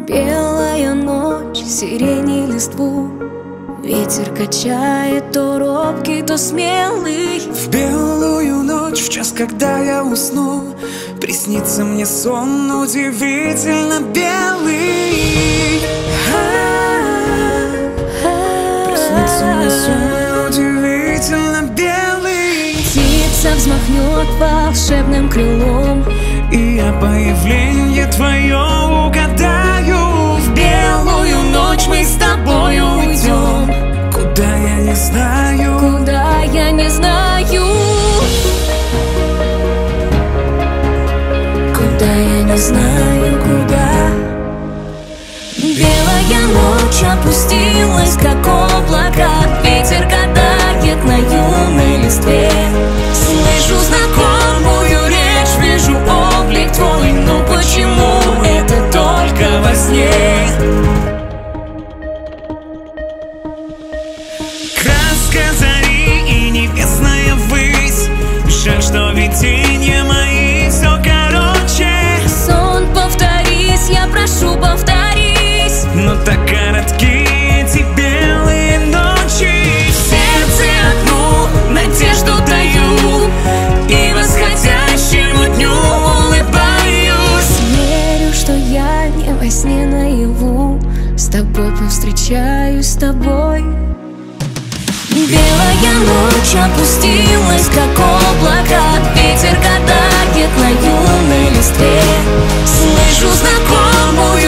Белая ночь, сирени листву, ветер качает, то робкий, то смелый. В белую ночь, в час, когда я усну, приснится мне сон удивительно белый. Приснится мне сон удивительно белый. Птица взмахнет волшебным крылом, и я появление твое угадаю. в белую ночь мы с тобою уйдем, Куда я не знаю, куда я не знаю, куда я не знаю, куда. Белая ночь опустилась, как облака, ветер катает на юной листве. Слышу знакомую речь, вижу облик твой, но почему это только во сне? краска зари и небесная высь. Жаль, что видения мои все короче. Сон, повторись, я прошу, повторись. Но так коротки эти белые ночи. В сердце одну надежду даю, и восходящему дню улыбаюсь. Верю, что я не во сне наяву, с тобой повстречаюсь, с тобой. Белая ночь опустилась, как облака, ветер катает на юной листве. Слышу знакомую